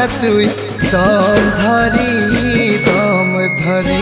तुई दम धरी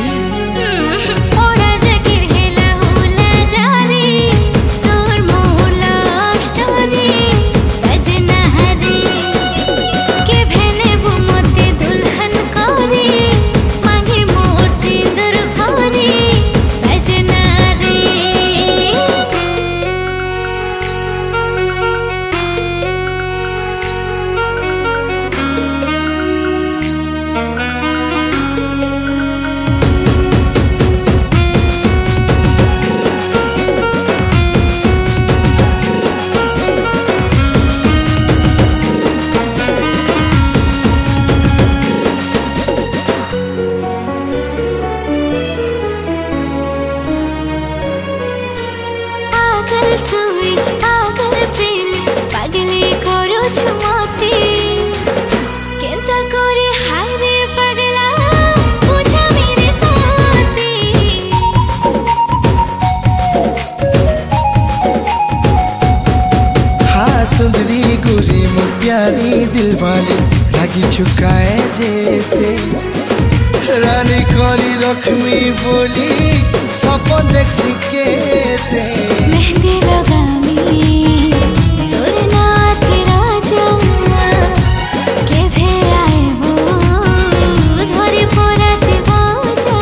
सुंदरी गुरी मोर प्यारी दिलवाली लागी छुकाए जेते रानी करी रखमी बोली सपन देख सिकेते मेहंदी लगामी तोर नाथ राजा के भे आए वो धरी पोराते बाजा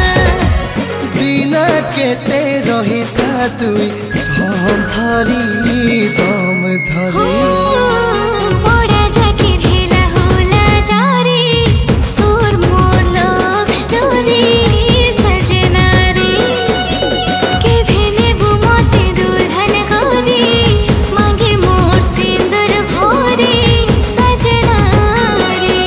दीना केते रही था तुई दम धरी बड़ा जाकिर हेला होला जारी तोर मोर लव स्टोरी सजना रे के भेने बुमते दुल्हन गोरी मांगे मोर सिंदूर भोरे सजना रे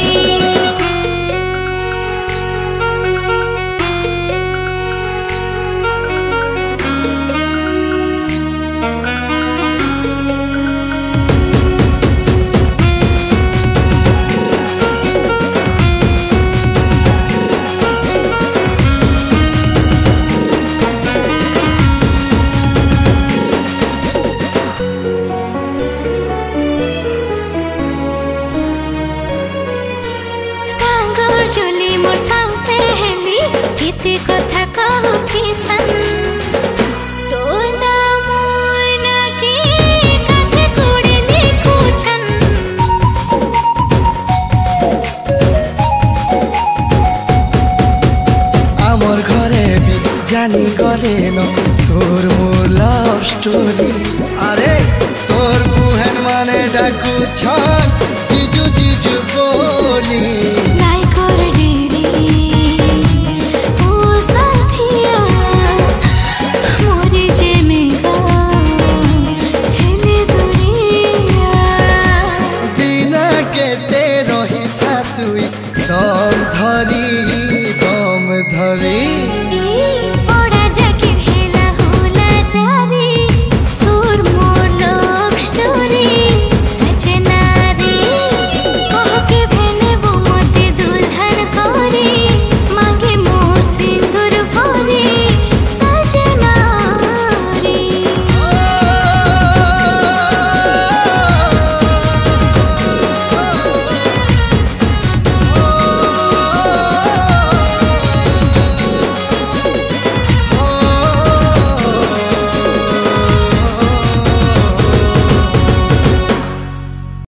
चुली मोर सांग से हेली किते कथा कहू किसन तो नाम ना के कथे कोडे लिखू छन आमर घरे भी जानी गले न तोर मोर लव स्टोरी अरे तोर बुहेन माने डाकू छन